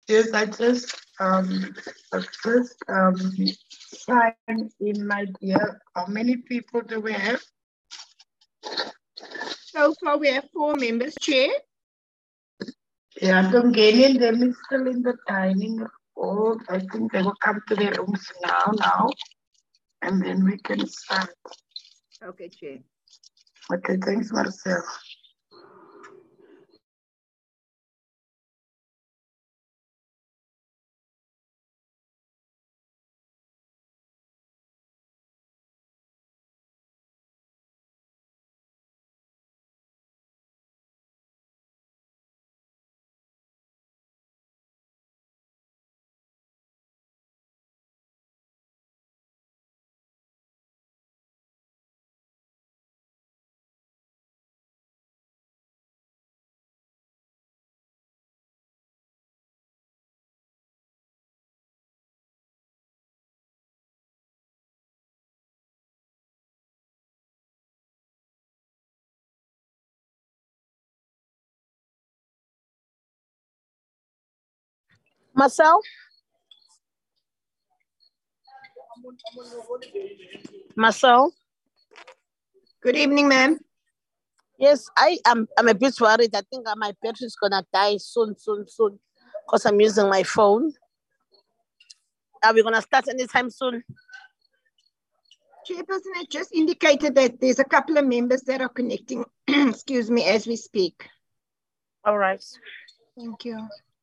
Yes, I just signed in, my dear. How many people do we have? So far, we have 4 members, Chair. Yeah, Tongeni and them is still in the dining hall. I think they will come to their rooms now, and then we can start. Okay, Chair. Okay, thanks, Marcel. Marcel? Marcel? Good evening, ma'am. Yes, I'm a bit worried. I think my battery is gonna die soon, because I'm using my phone. Are we gonna start anytime soon? Chairperson has just indicated that there's a couple of members that are connecting, excuse me, as we speak. All right. Thank you.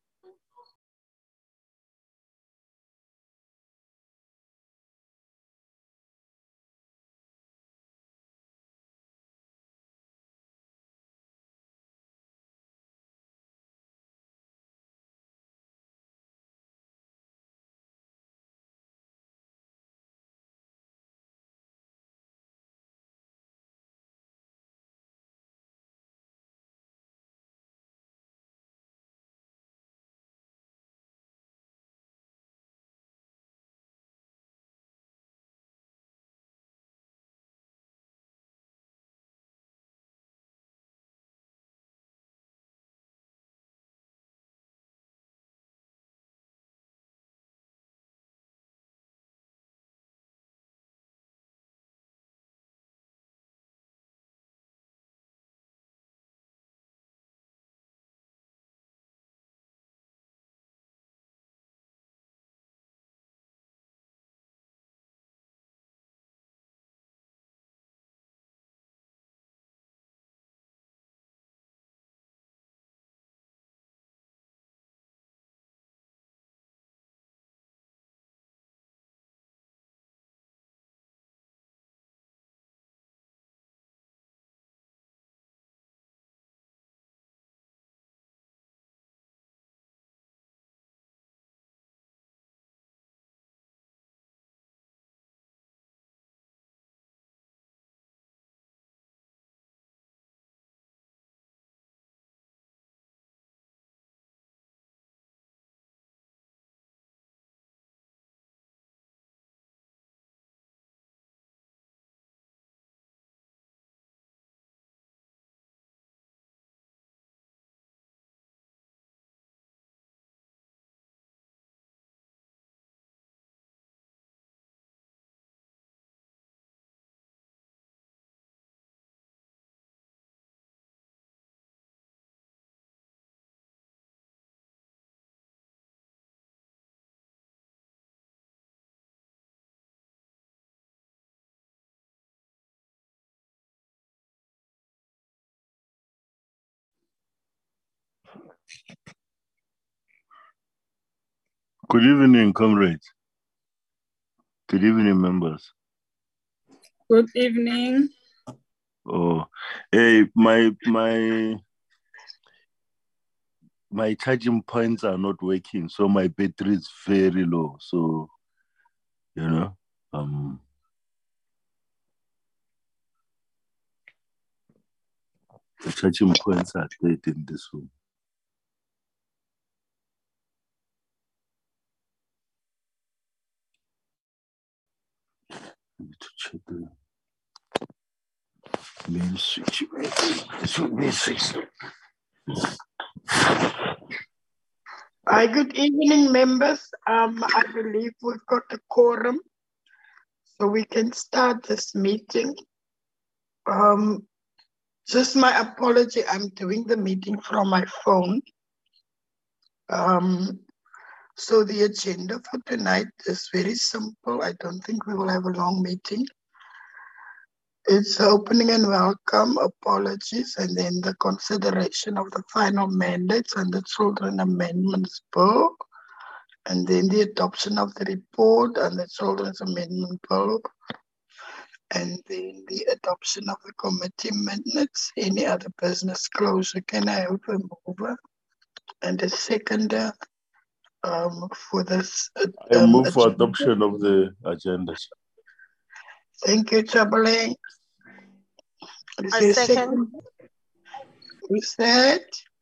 Good evening, comrades. Good evening, members. Good evening. Oh, hey, my charging points are not working, so my battery is very low. So, the charging points are dead in this room. I need to check the main switch. This would be switched. Hi, good evening, members. I believe we've got a quorum, so we can start this meeting. Just my apology, I'm doing the meeting from my phone. So the agenda for tonight is very simple. I don't think we will have a long meeting. It's opening and welcome, apologies, and then the consideration of the final mandates and the Children Amendments Bill, and then the adoption of the report and the Children's Amendment Bill, and then the adoption of the committee minutes. Any other business closure? Can I have a mover and a seconder for this? I move for agenda? adoption of the agenda. Thank you, Chabaleng. Is I there a second. second? Who said?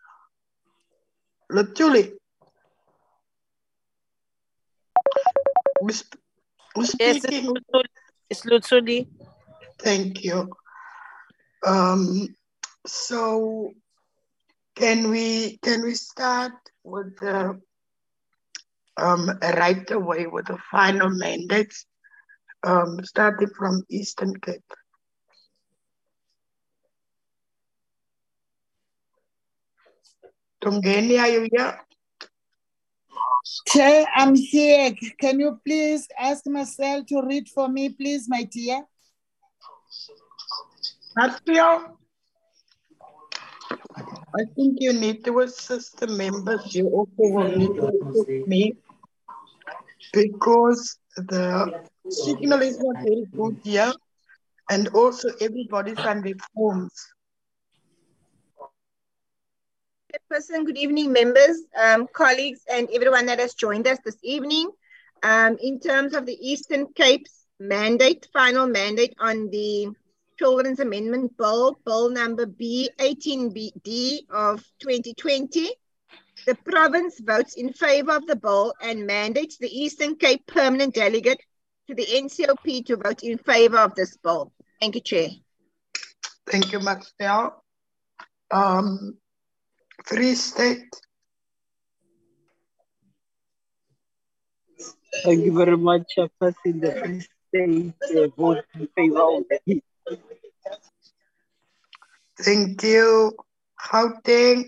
Lutuli. Who's Yes, speaking? it's Lutsuli. Thank you. So can we start with the right away with the final mandates, starting from Eastern Cape? Tongeni, are you here? Chair, I'm here. Can you please ask Marcel to read for me, please, my dear? Marcio? I think you need to assist the members. You also will need to assist me because the signal is not very good here, and also everybody's on their phones. Person, good evening, members, colleagues, and everyone that has joined us this evening. In terms of the Eastern Cape's mandate, final mandate on the Children's Amendment Bill, Bill number B18BD of 2020, the province votes in favor of the bill and mandates the Eastern Cape permanent delegate to the NCOP to vote in favor of this bill. Thank you, Chair. Thank you, Marcel. Free State. Thank you very much, Chairperson. The Free State vote in favor of the bill. Thank you. Gauteng.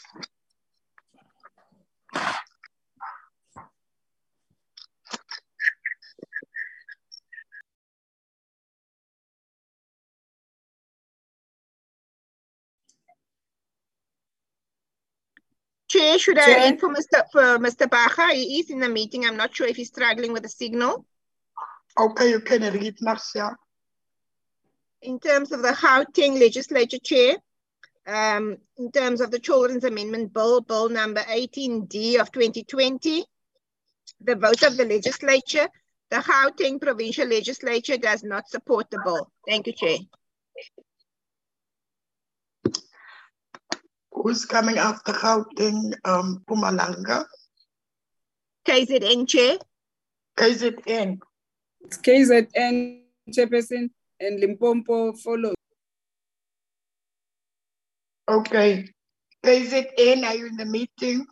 Chair, should I read for Mr. Baja? He is in the meeting. I'm not sure if he's struggling with the signal. Okay, you can read, Marcia. In terms of the Gauteng Legislature, Chair, in terms of the Children's Amendment Bill, Bill number 18D of 2020, the vote of the legislature, the Gauteng Provincial Legislature does not support the bill. Thank you, Chair. Who's coming after Gauteng, Mpumalanga? KZN, Chair. KZN. It's KZN, Chairperson, and Limpopo follows. Okay. KZN, are you in the meeting?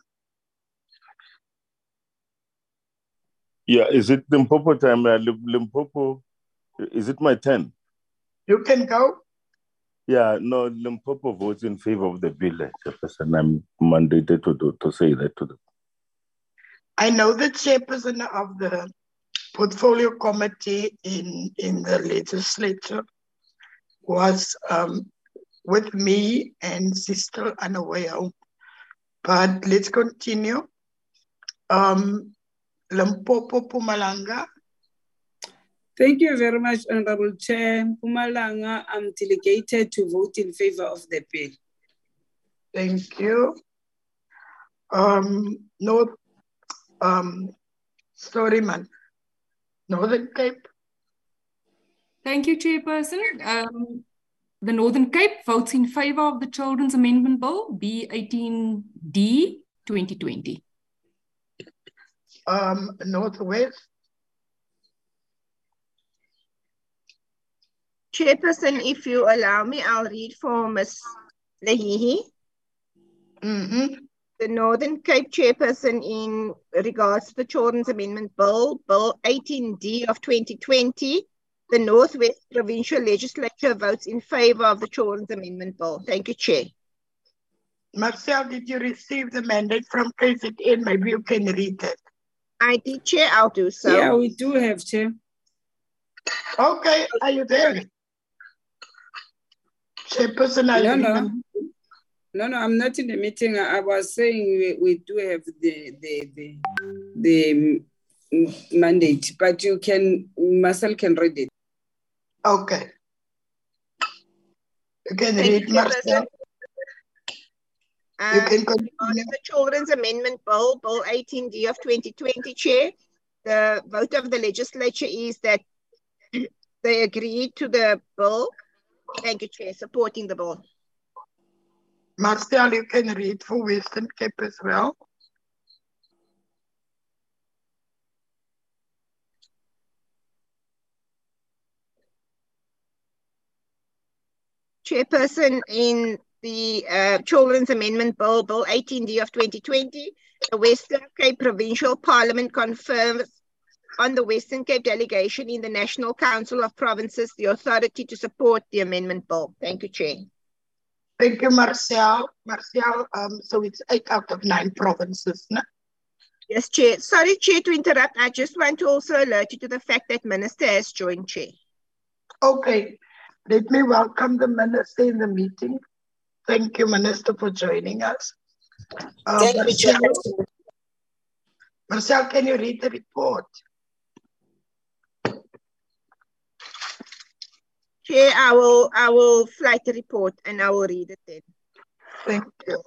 Yeah, is it Limpopo time? Limpopo, is it my turn? You can go. Yeah, no, Limpopo votes in favor of the bill, Chairperson. I'm mandated to say that to them. I know the chairperson of the portfolio committee in the legislature was with me and Sister Anaweo. But let's continue. Limpopo, Mpumalanga. Thank you very much, Honorable Chair. Mpumalanga, I'm delegated to vote in favor of the bill. Thank you. Storyman, Northern Cape. Thank you, Chairperson. The Northern Cape votes in favor of the Children's Amendment Bill, B18D 2020. Northwest. Chairperson, if you allow me, I'll read for Ms. Lehihi. The Northern Cape chairperson in regards to the Children's Amendment Bill, Bill 18D of 2020. The Northwest Provincial Legislature votes in favor of the Children's Amendment Bill. Thank you, Chair. Marcel, did you receive the mandate from KZN? Maybe you can read it. I did, Chair. I'll do so. Yeah, we do have, Chair. Okay, are you there? Chairperson, are you in the meeting? No, I'm not in the meeting. I was saying we do have the mandate, but Marcel can read it. Okay. You can Thank read, you, Marcel. You can continue. The Children's Amendment Bill, Bill 18D of 2020, Chair. The vote of the legislature is that they agreed to the bill. Thank you, Chair. Supporting the bill. Marcel, you can read for Western Cape as well. Chairperson, in the Children's Amendment Bill, Bill 18D of 2020, the Western Cape Provincial Parliament confirms on the Western Cape delegation in the National Council of Provinces the authority to support the amendment bill. Thank you, Chair. Thank you, Marcel. Marcel, so it's 8 out of 9 provinces, no? Yes, Chair. Sorry, Chair, to interrupt. I just want to also alert you to the fact that Minister has joined, Chair. Okay. Let me welcome the Minister in the meeting. Thank you, Minister, for joining us. Thank you, Chairperson. Marcel, can you read the report? Chair, I will flight the report and I will read it then. Thank you.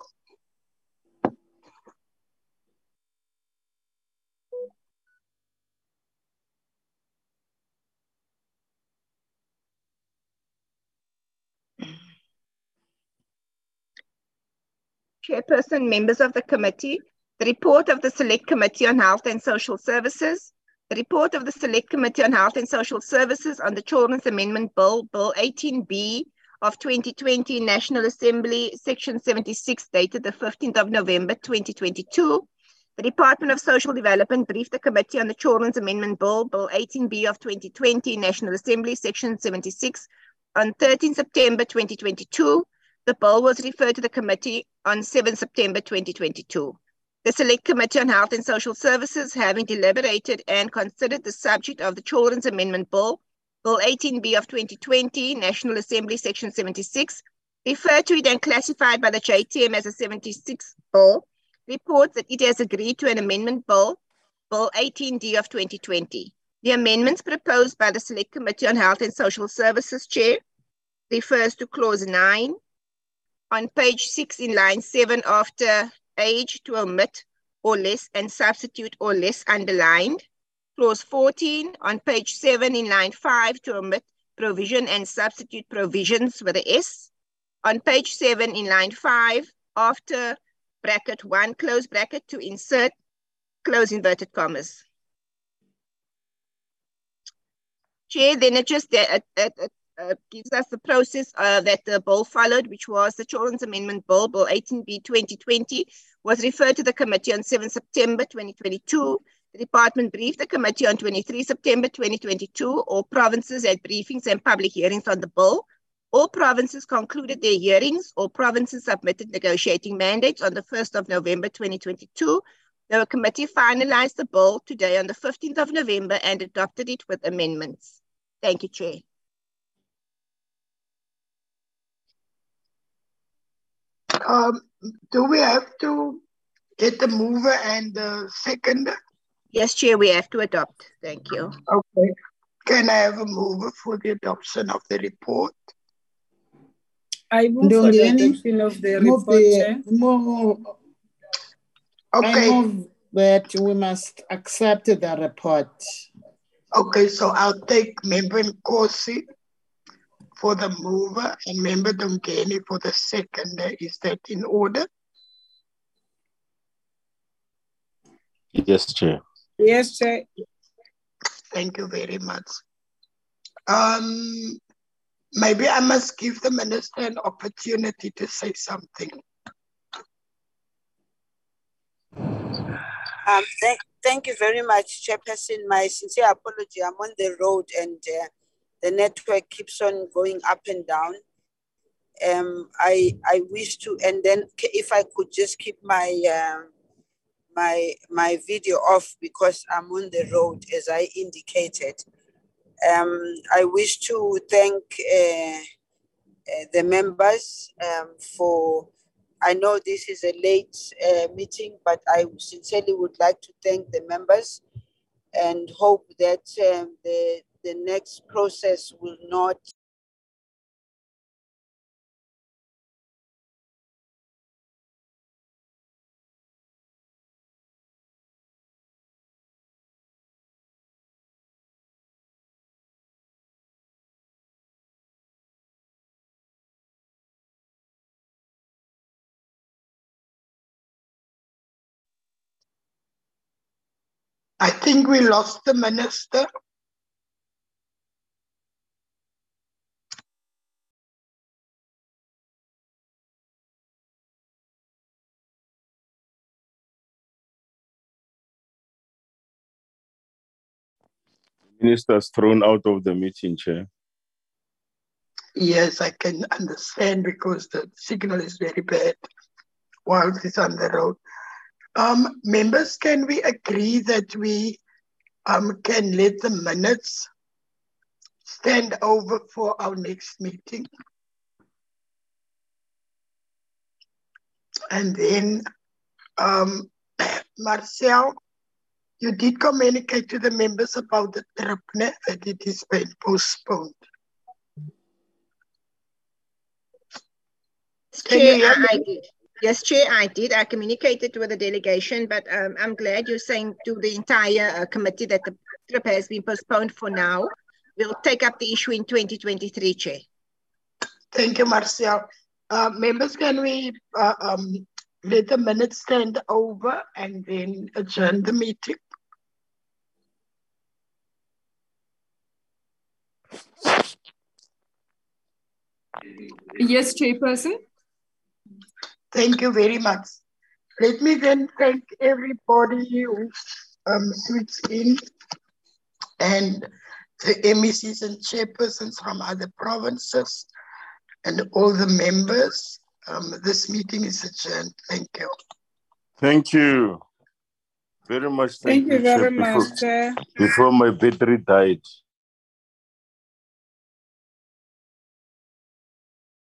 Chairperson, members of the committee, the report of the Select Committee on Health and Social Services, the report of the Select Committee on Health and Social Services on the Children's Amendment Bill, Bill 18B of 2020, National Assembly, Section 76, dated the 15th of November, 2022. The Department of Social Development briefed the Committee on the Children's Amendment Bill, Bill 18B of 2020, National Assembly, Section 76, on 13 September, 2022. The bill was referred to the committee on 7 September 2022. The Select Committee on Health and Social Services, having deliberated and considered the subject of the Children's Amendment Bill, Bill 18B of 2020, National Assembly, Section 76, referred to it and classified by the JTM as a 76 bill, reports that it has agreed to an amendment bill, Bill 18D of 2020. The amendments proposed by the Select Committee on Health and Social Services, Chair, refers to Clause 9, on page 6 in line 7 after age to omit or less and substitute or less underlined. Clause 14 on page 7 in line 5 to omit provision and substitute provisions with a S. On page 7 in line 5 after bracket 1 close bracket to insert close inverted commas. Chair, then it just gives us the process that the bill followed, which was the Children's Amendment Bill, Bill 18B 2020, was referred to the committee on 7 September 2022. The department briefed the committee on 23 September 2022. All provinces had briefings and public hearings on the bill. All provinces concluded their hearings. All provinces submitted negotiating mandates on the 1st of November 2022. The committee finalized the bill today on the 15th of November and adopted it with amendments. Thank you, Chair. Do we have to get the mover and the seconder? Yes, Chair, we have to adopt. Thank you. Okay. Can I have a mover for the adoption of the report? I move for the adoption of the report, Chair. I move that we must accept the report. Okay, so I'll take Member Nkosi for the mover and Member Dongeni for the seconder. Is that in order? Yes, Chair. Yes, Chair. Thank you very much. Maybe I must give the Minister an opportunity to say something. Thank you very much, Chairperson. My sincere apology. I'm on the road and the network keeps on going up and down. I wish to, and then if I could just keep my my video off because I'm on the road, as I indicated. I wish to thank the members for. I know this is a late meeting, but I sincerely would like to thank the members and hope that the next process will not I think we lost the minister. Minister's thrown out of the meeting, Chair. Yes, I can understand because the signal is very bad while he's on the road. Members, can we agree that we can let the minutes stand over for our next meeting? And then, Marcel, you did communicate to the members about the trip, that it is been postponed. Chair, I did. Yes, Chair, I did. I communicated with the delegation, but I'm glad you're saying to the entire committee that the trip has been postponed for now. We'll take up the issue in 2023, Chair. Thank you, Marcel. Members, can we let the minutes stand over and then adjourn the meeting? Yes, Chairperson. Thank you very much. Let me then thank everybody who switched in and the MECs and chairpersons from other provinces and all the members. This meeting is adjourned. Thank you. Thank you very much. Thank you very much, Chair. Before my battery died.